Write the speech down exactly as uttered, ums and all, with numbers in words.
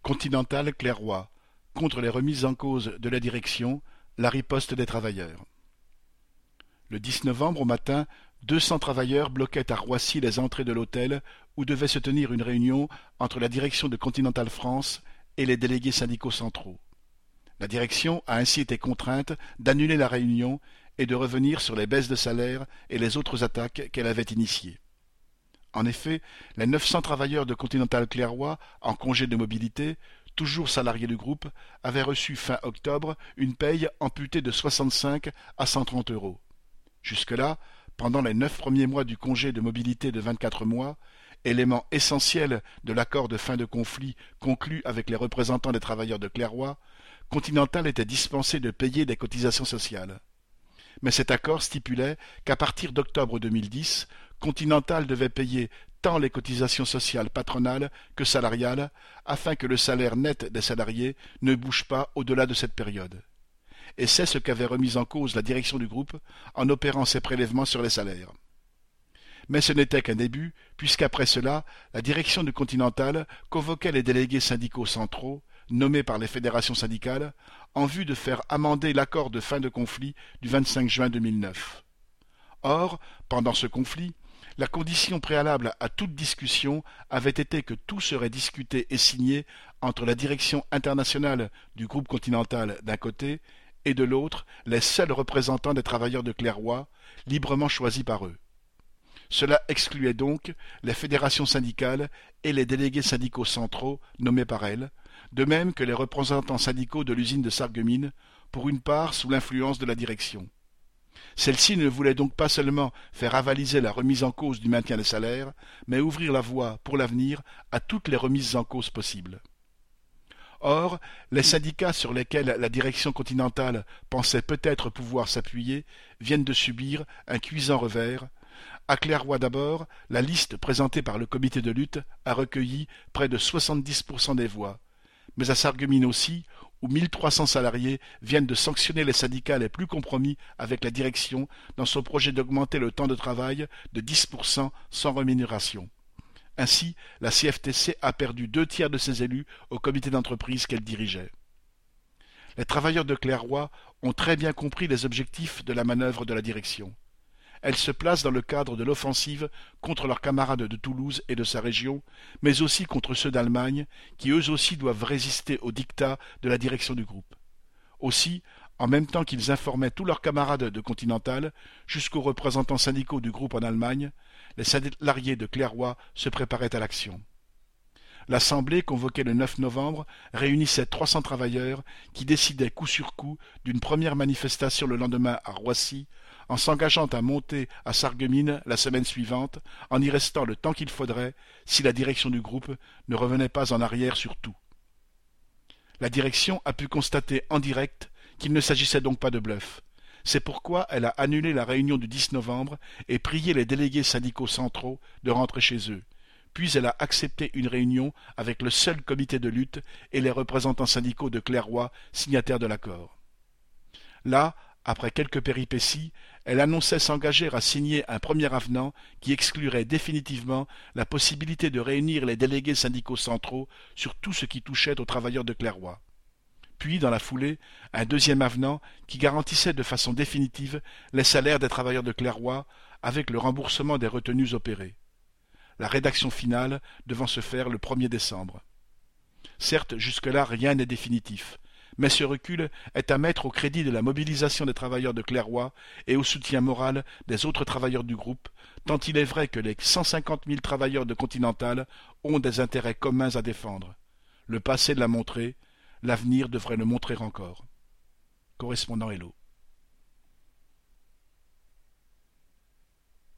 Continental Clairoix, contre les remises en cause de la direction, la riposte des travailleurs. Le dix novembre au matin, deux cents travailleurs bloquaient à Roissy les entrées de l'hôtel où devait se tenir une réunion entre la direction de Continental France et les délégués syndicaux centraux. La direction a ainsi été contrainte d'annuler la réunion et de revenir sur les baisses de salaire et les autres attaques qu'elle avait initiées. En effet, les neuf cents travailleurs de Continental Clairoix en congé de mobilité, toujours salariés du groupe, avaient reçu fin octobre une paye amputée de soixante-cinq à cent trente euros. Jusque-là, pendant les neuf premiers mois du congé de mobilité de vingt-quatre mois, élément essentiel de l'accord de fin de conflit conclu avec les représentants des travailleurs de Clairoix, Continental était dispensé de payer des cotisations sociales. Mais cet accord stipulait qu'à partir d'octobre deux mille dix, Continental devait payer tant les cotisations sociales patronales que salariales, afin que le salaire net des salariés ne bouge pas au-delà de cette période. Et c'est ce qu'avait remis en cause la direction du groupe en opérant ces prélèvements sur les salaires. Mais ce n'était qu'un début, puisqu'après cela, la direction du Continental convoquait les délégués syndicaux centraux, nommés par les fédérations syndicales, en vue de faire amender l'accord de fin de conflit du vingt-cinq juin deux mille neuf. Or, pendant ce conflit, la condition préalable à toute discussion avait été que tout serait discuté et signé entre la direction internationale du groupe Continental d'un côté et de l'autre les seuls représentants des travailleurs de Clairoix, librement choisis par eux. Cela excluait donc les fédérations syndicales et les délégués syndicaux centraux nommés par elles, de même que les représentants syndicaux de l'usine de Sarreguemines, pour une part sous l'influence de la direction. Celle-ci ne voulait donc pas seulement faire avaliser la remise en cause du maintien des salaires, mais ouvrir la voie, pour l'avenir, à toutes les remises en cause possibles. Or, les syndicats sur lesquels la direction continentale pensait peut-être pouvoir s'appuyer viennent de subir un cuisant revers. À Clairoix d'abord, la liste présentée par le comité de lutte a recueilli près de soixante-dix pour cent des voix, mais à Sarreguemines aussi, où mille trois cents salariés viennent de sanctionner les syndicats les plus compromis avec la direction dans son projet d'augmenter le temps de travail de dix pour cent sans rémunération. Ainsi, la C F T C a perdu deux tiers de ses élus au comité d'entreprise qu'elle dirigeait. Les travailleurs de Clairoix ont très bien compris les objectifs de la manœuvre de la direction. Elle se place dans le cadre de l'offensive contre leurs camarades de Toulouse et de sa région, mais aussi contre ceux d'Allemagne, qui eux aussi doivent résister aux dictats de la direction du groupe. Aussi, en même temps qu'ils informaient tous leurs camarades de Continental, jusqu'aux représentants syndicaux du groupe en Allemagne, les salariés de Clairoix se préparaient à l'action. L'Assemblée, convoquée le neuf novembre, réunissait trois cents travailleurs qui décidaient coup sur coup d'une première manifestation le lendemain à Roissy, en s'engageant à monter à Sarreguemines la semaine suivante, en y restant le temps qu'il faudrait, si la direction du groupe ne revenait pas en arrière sur tout. La direction a pu constater en direct qu'il ne s'agissait donc pas de bluff. C'est pourquoi elle a annulé la réunion du dix novembre et prié les délégués syndicaux centraux de rentrer chez eux. Puis elle a accepté une réunion avec le seul comité de lutte et les représentants syndicaux de Clairoix, signataires de l'accord. Là, après quelques péripéties, elle annonçait s'engager à signer un premier avenant qui exclurait définitivement la possibilité de réunir les délégués syndicaux centraux sur tout ce qui touchait aux travailleurs de Clairoix. Puis, dans la foulée, un deuxième avenant qui garantissait de façon définitive les salaires des travailleurs de Clairoix avec le remboursement des retenues opérées. La rédaction finale devant se faire le premier décembre. Certes, jusque-là, rien n'est définitif, mais ce recul est à mettre au crédit de la mobilisation des travailleurs de Clairoix et au soutien moral des autres travailleurs du groupe, tant il est vrai que les cent cinquante mille travailleurs de Continental ont des intérêts communs à défendre. Le passé l'a montré, l'avenir devrait le montrer encore. Correspondant Hello.